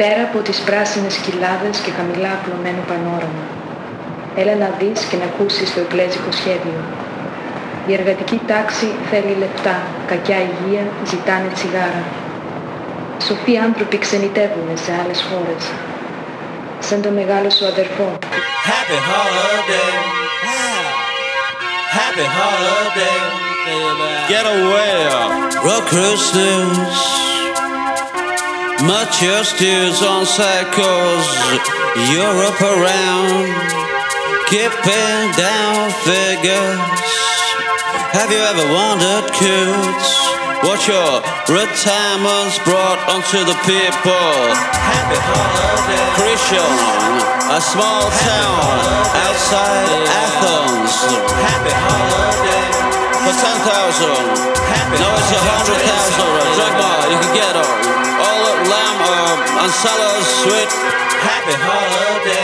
Πέρα από τις πράσινες κοιλάδες και χαμηλά απλωμένο πανόραμα. Έλα να δεις και να ακούσεις το εκκλέζικο σχέδιο. Η εργατική τάξη θέλει λεπτά, κακιά υγεία, ζητάνε τσιγάρα. Σοφοί άνθρωποι ξενιτεύουνε σε άλλες χώρες. Σαν το μεγάλο σου αδερφό. Happy holiday. Happy holiday. Get away. Rock Christmas. Much your steers on cycles. Europe around. Keeping down figures. Have you ever wondered, kids, what your retirement's brought onto the people? Happy holiday. Christian, a small town outside Athens. Happy holiday. For 10,000. No, it's 100,000. Drink more, you can get them. All at lamb and salad sweet. Happy holiday.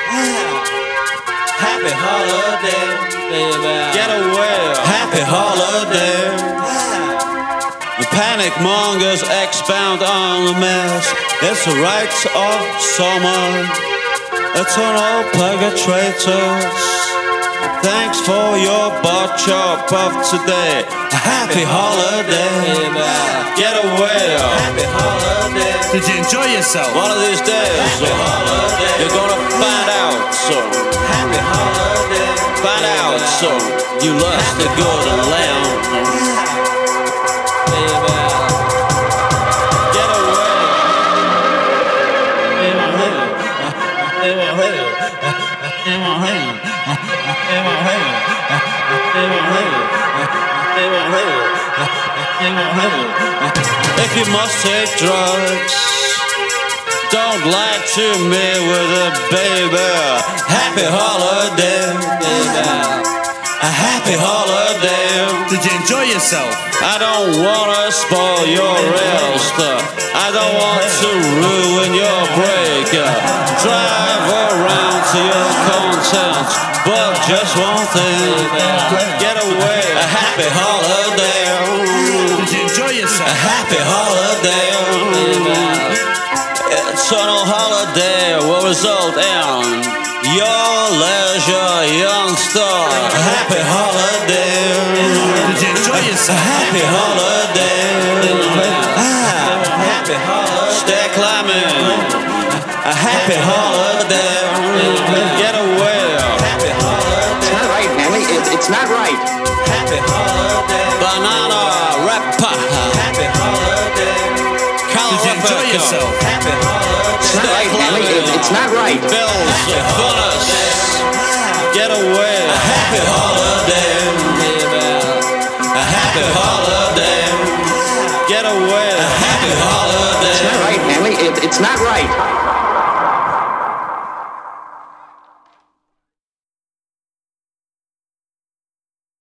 Happy holiday. Get away. Happy holiday. The panic mongers expound on the mess. It's the rights of summer. Eternal purgatrators. Thanks for your butt chop of today. Happy holiday. Get away. Happy holiday. Did you enjoy yourself? One of these days, you're gonna find out, son. Happy holiday. Find out, son. You lost the good and lamb. Get away. If you must take drugs, don't lie to me with a baby. Happy holiday, a happy holiday. Did you enjoy yourself? I don't wanna spoil your rest. I don't want to ruin your break. Drive around to your content, but just one thing. Get away, a happy holiday. Did you enjoy yourself? A happy holiday. Eternal holiday will result in your leisure, youngster. A happy holiday. Did you enjoy yourself? A happy holiday. Happy holiday. Stay climbing. A happy holiday. Get away. Happy holiday. It's not right, Hanley. It's not right. Happy holiday. Banana rapper. Happy holiday. Did you enjoy yourself? Happy holiday. It's not right, Hanley. It's not right. Bills, funnels. Get away. A happy holiday. A happy holiday. Get away. A happy holiday. It's not right, Hanley. It's not right.